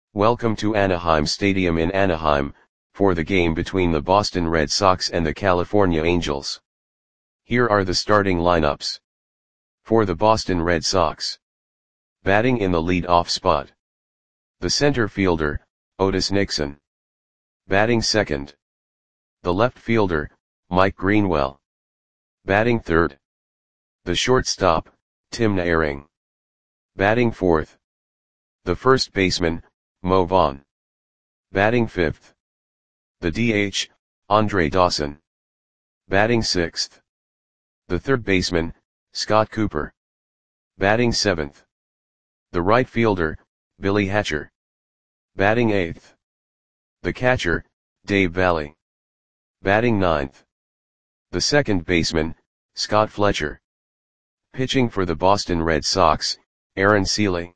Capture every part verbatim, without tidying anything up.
Welcome to Anaheim Stadium in Anaheim, for the game between the Boston Red Sox and the California Angels. Here are the starting lineups. For the Boston Red Sox. Batting in the lead-off spot. The center fielder, Otis Nixon. Batting second. The left fielder, Mike Greenwell. Batting third. The shortstop, Tim Naehring. Batting fourth. The first baseman, Mo Vaughn. Batting fifth. The D H, Andre Dawson. Batting sixth. The third baseman, Scott Cooper. Batting seventh. The right fielder, Billy Hatcher. Batting eighth. The catcher, Dave Valle. Batting ninth. The second baseman, Scott Fletcher. Pitching for the Boston Red Sox, Aaron Sele.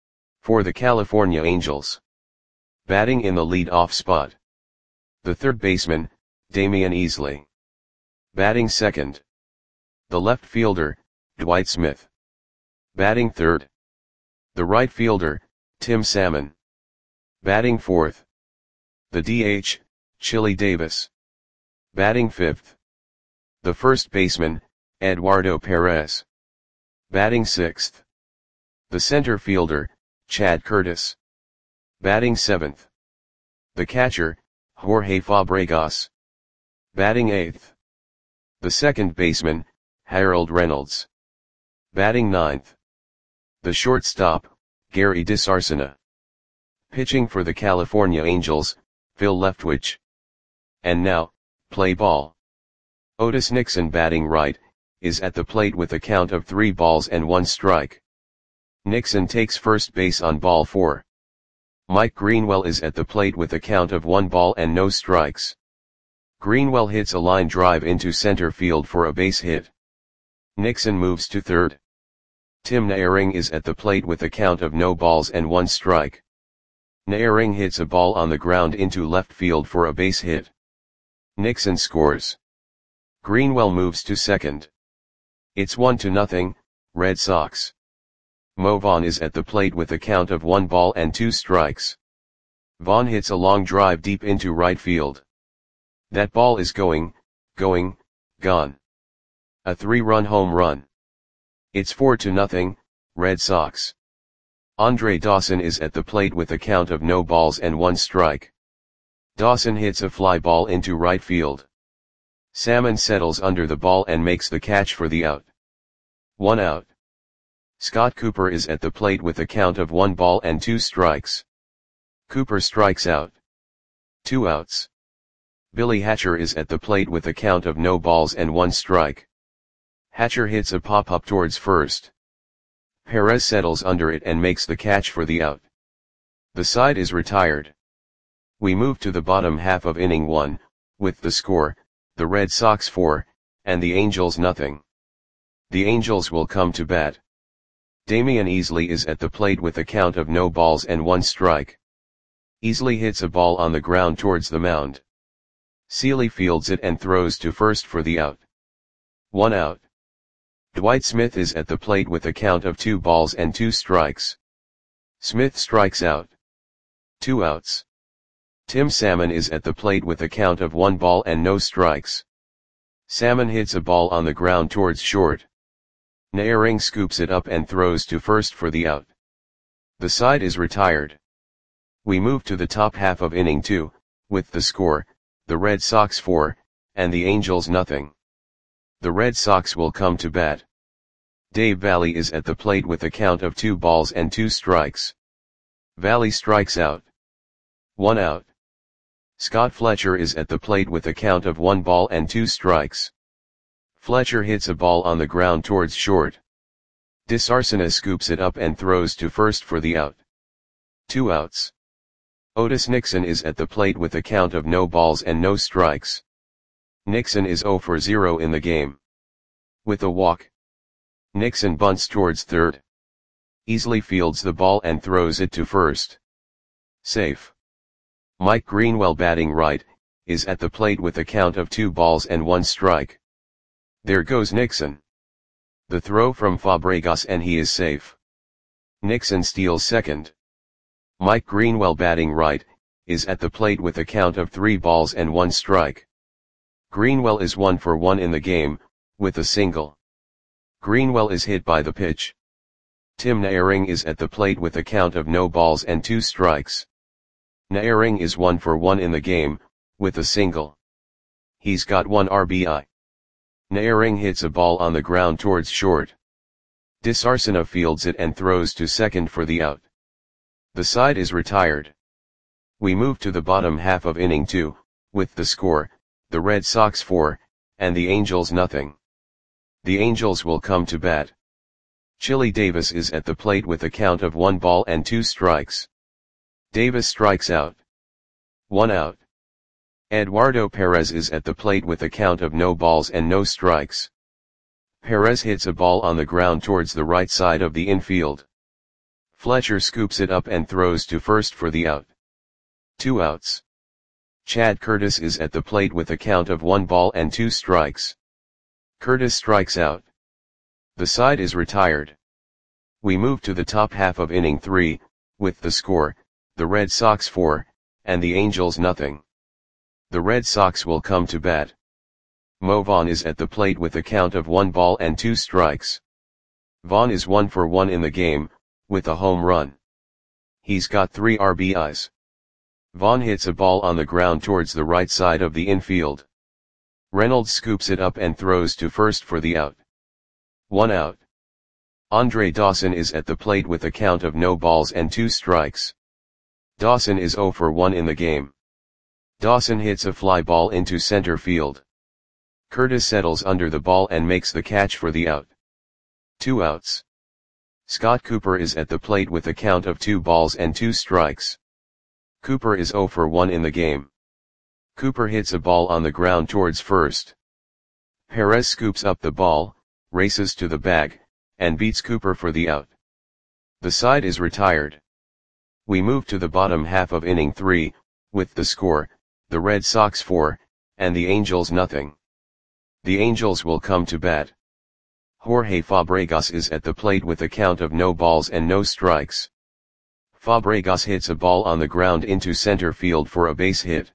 For the California Angels. Batting in the lead-off spot. The third baseman, Damian Easley. Batting second. The left fielder, Dwight Smith. Batting third. The right fielder, Tim Salmon. Batting fourth. The D H, Chili Davis. Batting fifth. The first baseman, Eduardo Perez. Batting sixth. The center fielder, Chad Curtis. Batting seventh. The catcher, Jorge Fabregas. Batting eighth. The second baseman, Harold Reynolds. Batting ninth. The shortstop, Gary DiSarcina. Pitching for the California Angels, Phil Leftwich. And now, play ball. Otis Nixon batting right, is at the plate with a count of three balls and one strike. Nixon takes first base on ball four. Mike Greenwell is at the plate with a count of one ball and no strikes. Greenwell hits a line drive into center field for a base hit. Nixon moves to third. Tim Naehring is at the plate with a count of no balls and one strike. Naehring hits a ball on the ground into left field for a base hit. Nixon scores. Greenwell moves to second. It's one to nothing, Red Sox. Mo Vaughn is at the plate with a count of one ball and two strikes. Vaughn hits a long drive deep into right field. That ball is going, going, gone. A three-run home run. It's four to nothing, Red Sox. Andre Dawson is at the plate with a count of no balls and one strike. Dawson hits a fly ball into right field. Salmon settles under the ball and makes the catch for the out. One out. Scott Cooper is at the plate with a count of one ball and two strikes. Cooper strikes out. Two outs. Billy Hatcher is at the plate with a count of no balls and one strike. Hatcher hits a pop-up towards first. Perez settles under it and makes the catch for the out. The side is retired. We move to the bottom half of inning one, with the score, the Red Sox four, and the Angels nothing. The Angels will come to bat. Damian Easley is at the plate with a count of no balls and one strike. Easley hits a ball on the ground towards the mound. Sele fields it and throws to first for the out. One out. Dwight Smith is at the plate with a count of two balls and two strikes. Smith strikes out. Two outs. Tim Salmon is at the plate with a count of one ball and no strikes. Salmon hits a ball on the ground towards short. Naehring scoops it up and throws to first for the out. The side is retired. We move to the top half of inning two, with the score, the Red Sox four, and the Angels nothing. The Red Sox will come to bat. Dave Valle is at the plate with a count of two balls and two strikes. Valle strikes out. One out. Scott Fletcher is at the plate with a count of one ball and two strikes. Fletcher hits a ball on the ground towards short. DiSarcina scoops it up and throws to first for the out. Two outs. Otis Nixon is at the plate with a count of no balls and no strikes. Nixon is zero for zero in the game. With a walk. Nixon bunts towards third. Easley fields the ball and throws it to first. Safe. Mike Greenwell batting right, is at the plate with a count of two balls and one strike. There goes Nixon. The throw from Fabregas and he is safe. Nixon steals second. Mike Greenwell batting right, is at the plate with a count of three balls and one strike. Greenwell is one for one in the game, with a single. Greenwell is hit by the pitch. Tim Naehring is at the plate with a count of no balls and two strikes. Naehring is one for one in the game, with a single. He's got one R B I. Naehring hits a ball on the ground towards short. Disarsena fields it and throws to second for the out. The side is retired. We move to the bottom half of inning two, with the score, the Red Sox four, and the Angels nothing. The Angels will come to bat. Chili Davis is at the plate with a count of one ball and two strikes. Davis strikes out. One out. Eduardo Perez is at the plate with a count of no balls and no strikes. Perez hits a ball on the ground towards the right side of the infield. Fletcher scoops it up and throws to first for the out. Two outs. Chad Curtis is at the plate with a count of one ball and two strikes. Curtis strikes out. The side is retired. We move to the top half of inning three, with the score, the Red Sox four, and the Angels nothing. The Red Sox will come to bat. Mo Vaughn is at the plate with a count of one ball and two strikes. Vaughn is one for one in the game, with a home run. He's got three R B Is. Vaughn hits a ball on the ground towards the right side of the infield. Reynolds scoops it up and throws to first for the out. One out. Andre Dawson is at the plate with a count of no balls and two strikes. Dawson is zero for one in the game. Dawson hits a fly ball into center field. Curtis settles under the ball and makes the catch for the out. Two outs. Scott Cooper is at the plate with a count of two balls and two strikes. Cooper is zero for one in the game. Cooper hits a ball on the ground towards first. Perez scoops up the ball, races to the bag, and beats Cooper for the out. The side is retired. We move to the bottom half of inning three, with the score, the Red Sox four, and the Angels nothing. The Angels will come to bat. Jorge Fabregas is at the plate with a count of no balls and no strikes. Fabregas hits a ball on the ground into center field for a base hit.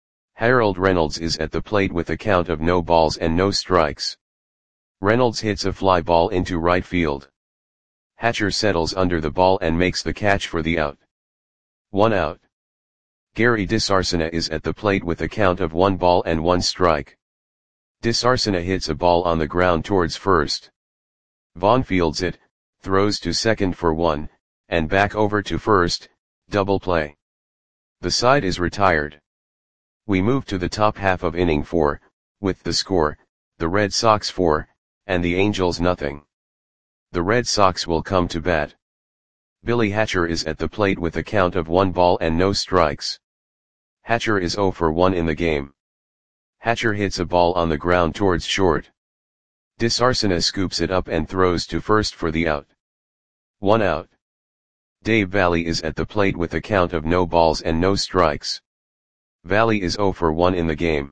Harold Reynolds is at the plate with a count of no balls and no strikes. Reynolds hits a fly ball into right field. Hatcher settles under the ball and makes the catch for the out. One out. Gary Disarsena is at the plate with a count of one ball and one strike. Disarsena hits a ball on the ground towards first. Vaughn fields it, throws to second for one, and back over to first, double play. The side is retired. We move to the top half of inning four, with the score, the Red Sox four, and the Angels nothing. The Red Sox will come to bat. Billy Hatcher is at the plate with a count of one ball and no strikes. Hatcher is zero for one in the game. Hatcher hits a ball on the ground towards short. Disarsena scoops it up and throws to first for the out. One out. Dave Valle is at the plate with a count of no balls and no strikes. Valle is zero for one in the game.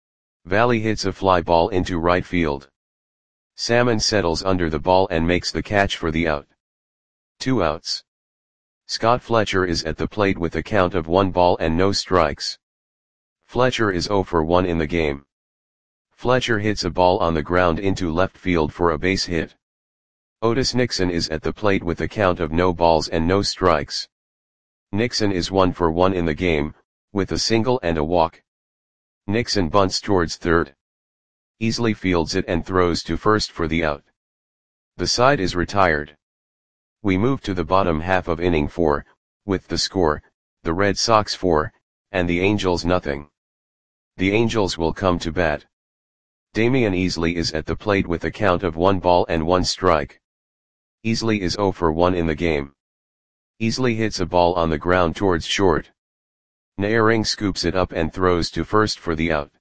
Valle hits a fly ball into right field. Salmon settles under the ball and makes the catch for the out. Two outs. Scott Fletcher is at the plate with a count of one ball and no strikes. Fletcher is zero for one in the game. Fletcher hits a ball on the ground into left field for a base hit. Otis Nixon is at the plate with a count of no balls and no strikes. Nixon is one for one in the game, with a single and a walk. Nixon bunts towards third. Easily fields it and throws to first for the out. The side is retired. We move to the bottom half of inning four, with the score, the Red Sox four, and the Angels nothing. The Angels will come to bat. Damian Easley is at the plate with a count of one ball and one strike. Easley is zero for one in the game. Easley hits a ball on the ground towards short. Naehring scoops it up and throws to first for the out.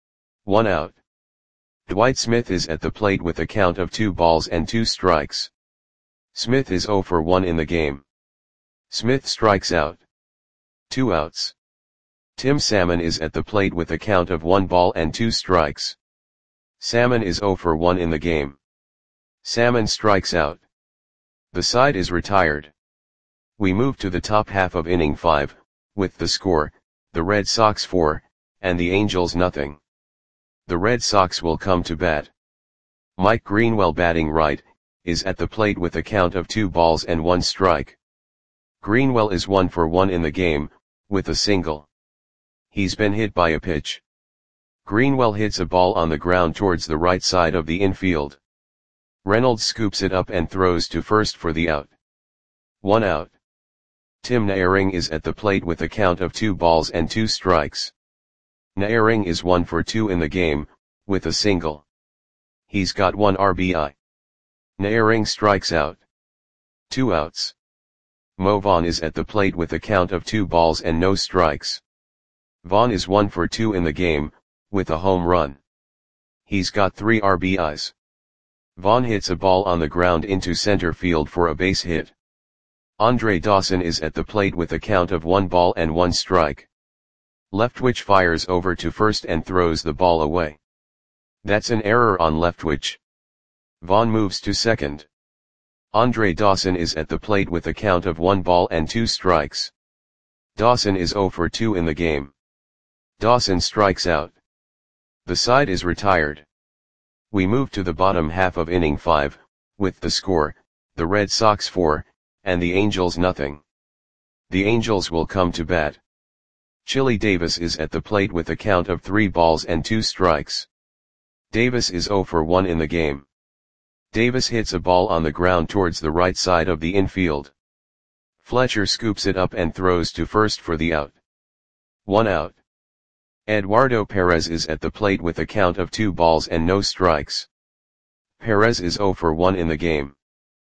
One out. Dwight Smith is at the plate with a count of two balls and two strikes. Smith is zero for one in the game. Smith strikes out. Two outs. Tim Salmon is at the plate with a count of one ball and two strikes. Salmon is zero for one in the game. Salmon strikes out. The side is retired. We move to the top half of inning five, with the score, the Red Sox four, and the Angels nothing. The Red Sox will come to bat. Mike Greenwell, batting right, is at the plate with a count of two balls and one strike. Greenwell is one for one in the game, with a single. He's been hit by a pitch. Greenwell hits a ball on the ground towards the right side of the infield. Reynolds scoops it up and throws to first for the out. One out. Tim Naehring is at the plate with a count of two balls and two strikes. Naehring is one for two in the game, with a single. He's got one R B I. Naehring strikes out. Two outs. Mo Vaughn is at the plate with a count of two balls and no strikes. Vaughn is one for two in the game, with a home run. He's got three R B Is. Vaughn hits a ball on the ground into center field for a base hit. Andre Dawson is at the plate with a count of one ball and one strike. Leftwich fires over to first and throws the ball away. That's an error on Leftwich. Vaughn moves to second. Andre Dawson is at the plate with a count of one ball and two strikes. Dawson is zero for two in the game. Dawson strikes out. The side is retired. We move to the bottom half of inning five, with the score, the Red Sox four, and the Angels nothing. The Angels will come to bat. Chili Davis is at the plate with a count of three balls and two strikes. Davis is zero for one in the game. Davis hits a ball on the ground towards the right side of the infield. Fletcher scoops it up and throws to first for the out. One out. Eduardo Perez is at the plate with a count of two balls and no strikes. Perez is zero for one in the game.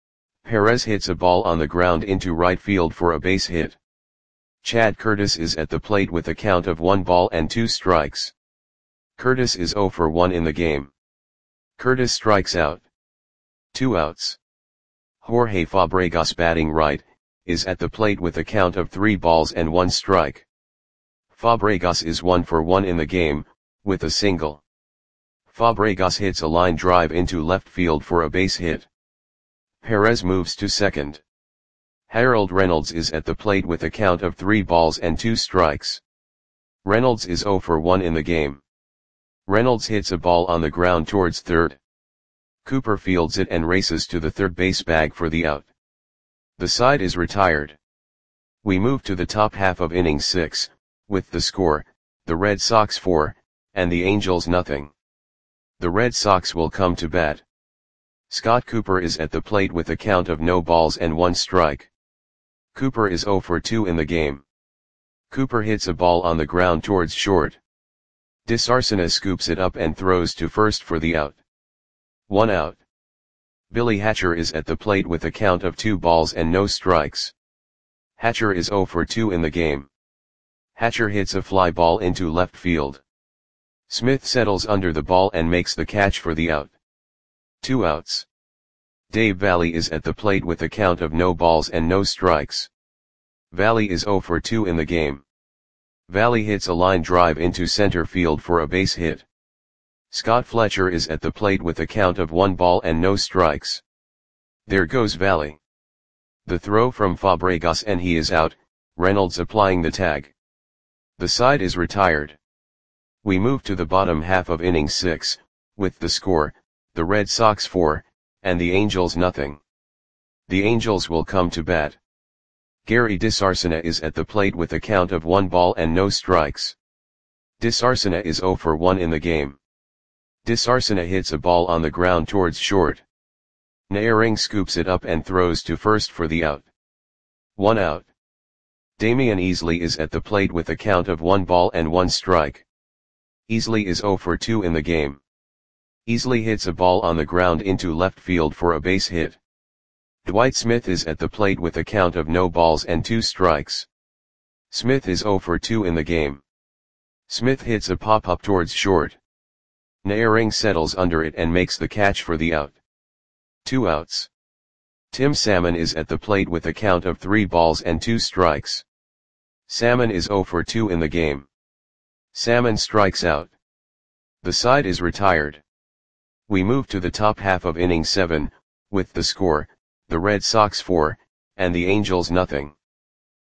Perez hits a ball on the ground into right field for a base hit. Chad Curtis is at the plate with a count of one ball and two strikes. Curtis is zero for one in the game. Curtis strikes out. Two outs. Jorge Fabregas, batting right, is at the plate with a count of three balls and one strike. Fabregas is one for one in the game, with a single. Fabregas hits a line drive into left field for a base hit. Perez moves to second. Harold Reynolds is at the plate with a count of three balls and two strikes. Reynolds is zero for one in the game. Reynolds hits a ball on the ground towards third. Cooper fields it and races to the third base bag for the out. The side is retired. We move to the top half of inning six, with the score, the Red Sox four, and the Angels nothing. The Red Sox will come to bat. Scott Cooper is at the plate with a count of no balls and one strike. Cooper is zero for two in the game. Cooper hits a ball on the ground towards short. DeSarcina scoops it up and throws to first for the out. One out. Billy Hatcher is at the plate with a count of two balls and no strikes. Hatcher is zero for two in the game. Hatcher hits a fly ball into left field. Smith settles under the ball and makes the catch for the out. Two outs. Dave Valle is at the plate with a count of no balls and no strikes. Valle is zero for two in the game. Valle hits a line drive into center field for a base hit. Scott Fletcher is at the plate with a count of one ball and no strikes. There goes Valle. The throw from Fabregas and he is out, Reynolds applying the tag. The side is retired. We move to the bottom half of inning six, with the score, the Red Sox four, and the Angels nothing. The Angels will come to bat. Gary DeSarcina is at the plate with a count of one ball and no strikes. DeSarcina is zero for one in the game. DeSarcina hits a ball on the ground towards short. Naehring scoops it up and throws to first for the out. One out. Damian Easley is at the plate with a count of one ball and one strike. Easley is zero for two in the game. Easley hits a ball on the ground into left field for a base hit. Dwight Smith is at the plate with a count of no balls and two strikes. Smith is zero for two in the game. Smith hits a pop-up towards short. Naehring settles under it and makes the catch for the out. Two outs. Tim Salmon is at the plate with a count of three balls and two strikes. Salmon is zero for two in the game. Salmon strikes out. The side is retired. We move to the top half of inning seven, with the score, the Red Sox four, and the Angels nothing.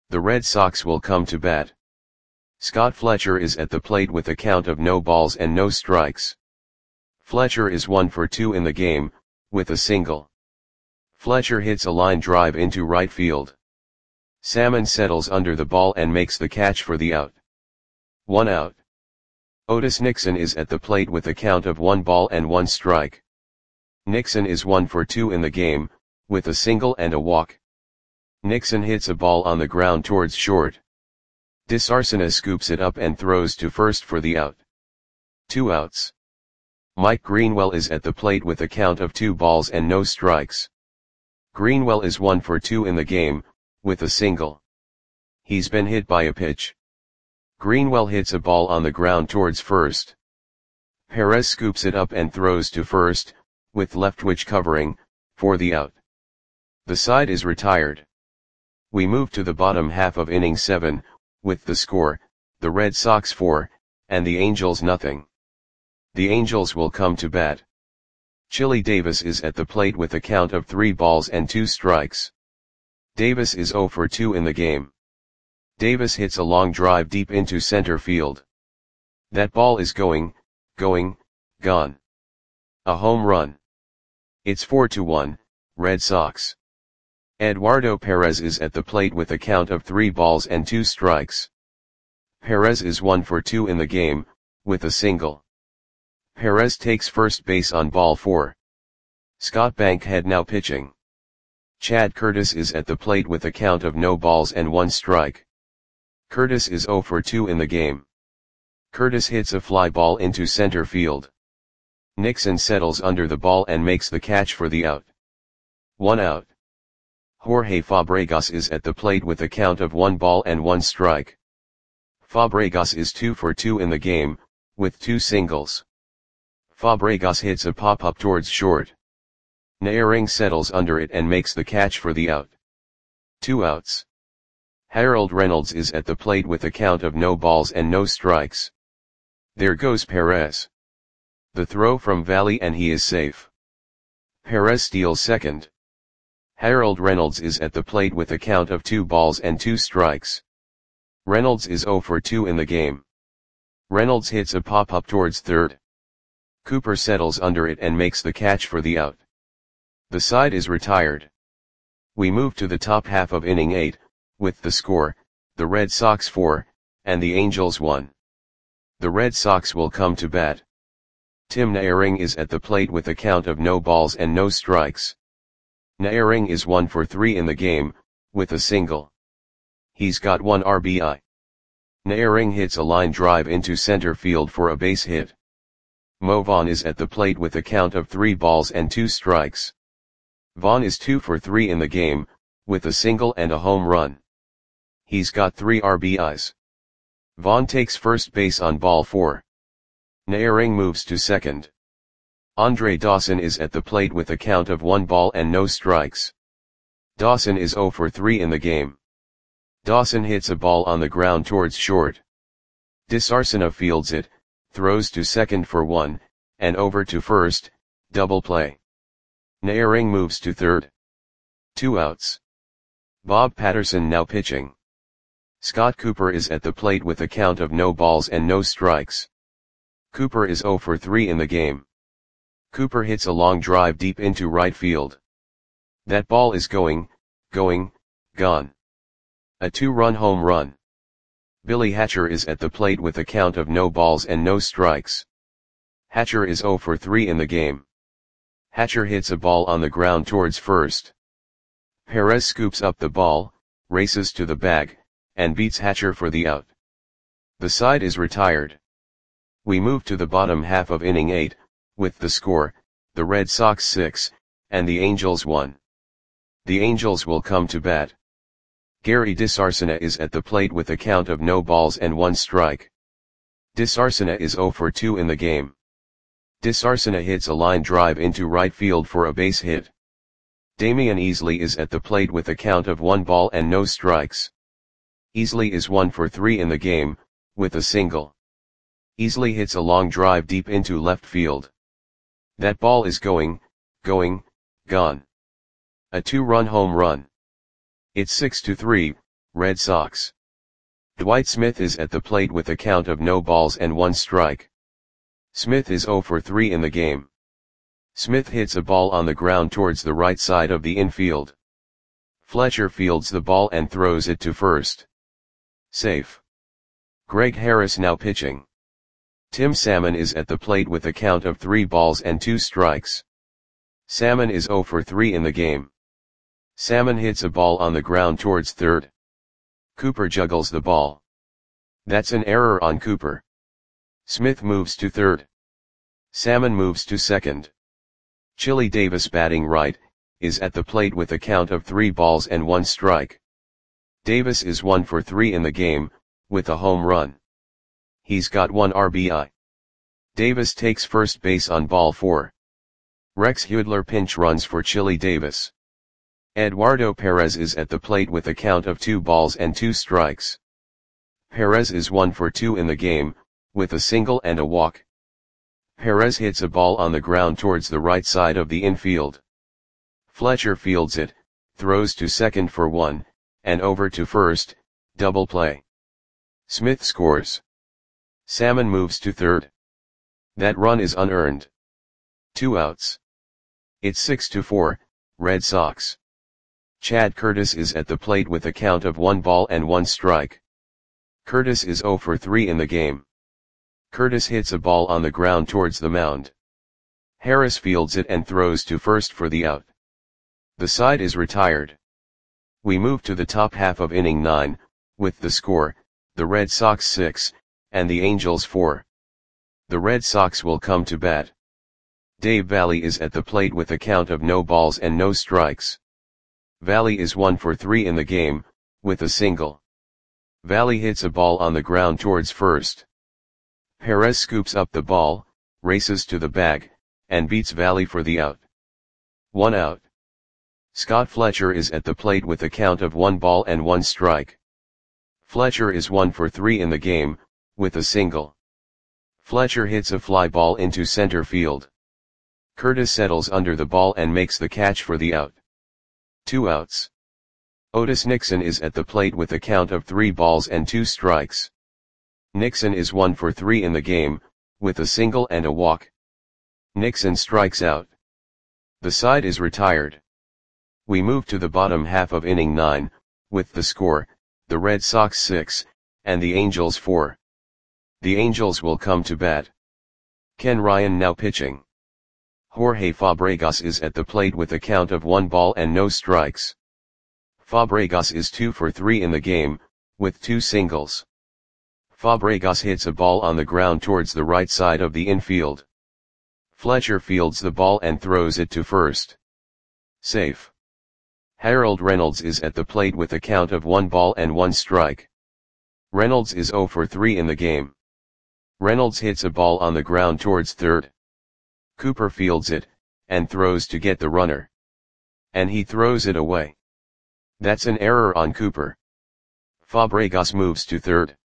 The Red Sox will come to bat. Scott Fletcher is at the plate with a count of no balls and no strikes. Fletcher is one for two in the game, with a single. Fletcher hits a line drive into right field. Salmon settles under the ball and makes the catch for the out. One out. Otis Nixon is at the plate with a count of one ball and one strike. Nixon is one for two in the game, with a single and a walk. Nixon hits a ball on the ground towards short. DeSarcina scoops it up and throws to first for the out. Two outs. Mike Greenwell is at the plate with a count of two balls and no strikes. Greenwell is one for two in the game, with a single. He's been hit by a pitch. Greenwell hits a ball on the ground towards first. Perez scoops it up and throws to first, with Leftwich covering, for the out. The side is retired. We move to the bottom half of inning seven, with the score, the Red Sox four, and the Angels nothing. The Angels will come to bat. Chili Davis is at the plate with a count of three balls and two strikes. Davis is zero for two in the game. Davis hits a long drive deep into center field. That ball is going, going, gone. A home run. It's four to one, Red Sox. Eduardo Perez is at the plate with a count of three balls and two strikes. Perez is one for two in the game, with a single. Perez takes first base on ball four. Scott Bankhead now pitching. Chad Curtis is at the plate with a count of no balls and one strike. Curtis is zero for two in the game. Curtis hits a fly ball into center field. Nixon settles under the ball and makes the catch for the out. One out. Jorge Fabregas is at the plate with a count of one ball and one strike. Fabregas is two for two in the game, with two singles. Fabregas hits a pop-up towards short. Naehring settles under it and makes the catch for the out. Two outs. Harold Reynolds is at the plate with a count of no balls and no strikes. There goes Perez. The throw from Valley and he is safe. Perez steals second. Harold Reynolds is at the plate with a count of two balls and two strikes. Reynolds is zero for two in the game. Reynolds hits a pop-up towards third. Cooper settles under it and makes the catch for the out. The side is retired. We move to the top half of inning eight, with the score, the Red Sox four, and the Angels one. The Red Sox will come to bat. Tim Naehring is at the plate with a count of no balls and no strikes. Naehring is one for three in the game, with a single. He's got one R B I. Naehring hits a line drive into center field for a base hit. Mo Vaughn is at the plate with a count of three balls and two strikes. Vaughn is two for three in the game, with a single and a home run. He's got three R B Is. Vaughn takes first base on ball four. Naehring moves to second. Andre Dawson is at the plate with a count of one ball and no strikes. Dawson is zero for three in the game. Dawson hits a ball on the ground towards short. DeSarcina fields it, throws to second for one, and over to first, double play. Naehring moves to third. Two outs. Bob Patterson now pitching. Scott Cooper is at the plate with a count of no balls and no strikes. Cooper is zero for three in the game. Cooper hits a long drive deep into right field. That ball is going, going, gone. A two-run home run. Billy Hatcher is at the plate with a count of no balls and no strikes. Hatcher is zero for three in the game. Hatcher hits a ball on the ground towards first. Perez scoops up the ball, races to the bag, and beats Hatcher for the out. The side is retired. We move to the bottom half of inning eight, with the score, the Red Sox six, and the Angels one. The Angels will come to bat. Gary DeSarcina is at the plate with a count of no balls and one strike. DeSarcina is zero for two in the game. DeSarcina hits a line drive into right field for a base hit. Damian Easley is at the plate with a count of one ball and no strikes. Easley is one for three in the game, with a single. Easley hits a long drive deep into left field. That ball is going, going, gone. A two-run home run. It's six to three, Red Sox. Dwight Smith is at the plate with a count of no balls and one strike. Smith is zero for three in the game. Smith hits a ball on the ground towards the right side of the infield. Fletcher fields the ball and throws it to first. Safe. Greg Harris now pitching. Tim Salmon is at the plate with a count of three balls and two strikes. Salmon is zero for three in the game. Salmon hits a ball on the ground towards third. Cooper juggles the ball. That's an error on Cooper. Smith moves to third. Salmon moves to second. Chili Davis, batting right, is at the plate with a count of three balls and one strike. Davis is one for three in the game, with a home run. He's got one R B I. Davis takes first base on ball four. Rex Hudler pinch runs for Chili Davis. Eduardo Perez is at the plate with a count of two balls and two strikes. Perez is one for two in the game, with a single and a walk. Perez hits a ball on the ground towards the right side of the infield. Fletcher fields it, throws to second for one, and over to first, double play. Smith scores. Salmon moves to third. That run is unearned. Two outs. It's six to four, Red Sox. Chad Curtis is at the plate with a count of one ball and one strike. Curtis is zero for three in the game. Curtis hits a ball on the ground towards the mound. Harris fields it and throws to first for the out. The side is retired. We move to the top half of inning nine, with the score, the Red Sox six, and the Angels four. The Red Sox will come to bat. Dave Valle is at the plate with a count of no balls and no strikes. Valle is one for three in the game, with a single. Valle hits a ball on the ground towards first. Perez scoops up the ball, races to the bag, and beats Valle for the out. One out. Scott Fletcher is at the plate with a count of one ball and one strike. Fletcher is one for three in the game, with a single. Fletcher hits a fly ball into center field. Curtis settles under the ball and makes the catch for the out. Two outs. Otis Nixon is at the plate with a count of three balls and two strikes. Nixon is one for three in the game, with a single and a walk. Nixon strikes out. The side is retired. We move to the bottom half of inning nine, with the score, the Red Sox six, and the Angels four. The Angels will come to bat. Ken Ryan now pitching. Jorge Fabregas is at the plate with a count of one ball and no strikes. Fabregas is two for three in the game, with two singles. Fabregas hits a ball on the ground towards the right side of the infield. Fletcher fields the ball and throws it to first. Safe. Harold Reynolds is at the plate with a count of one ball and one strike. Reynolds is zero for three in the game. Reynolds hits a ball on the ground towards third. Cooper fields it, and throws to get the runner. And he throws it away. That's an error on Cooper. Fabregas moves to third.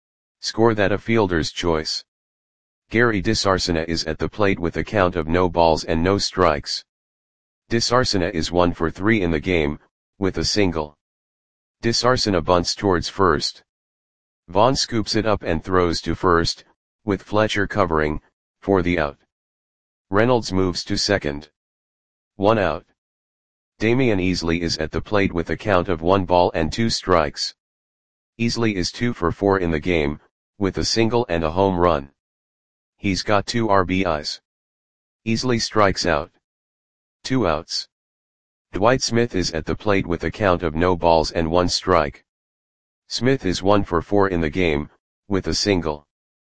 Score that a fielder's choice. Gary DeSarcina is at the plate with a count of no balls and no strikes. DeSarcina is one for three in the game, with a single. DeSarcina bunts towards first. Vaughn scoops it up and throws to first, with Fletcher covering, for the out. Reynolds moves to second. One out. Damian Easley is at the plate with a count of one ball and two strikes. Easley is two for four in the game, with a single and a home run. He's got two R B Is. Easley strikes out. Two outs. Dwight Smith is at the plate with a count of no balls and one strike. Smith is one for four in the game, with a single.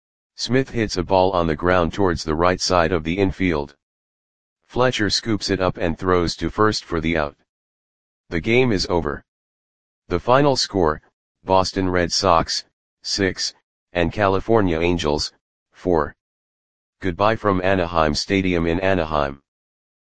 Smith hits a ball on the ground towards the right side of the infield. Fletcher scoops it up and throws to first for the out. The game is over. The final score, Boston Red Sox, six, and California Angels, four. Goodbye from Anaheim Stadium in Anaheim.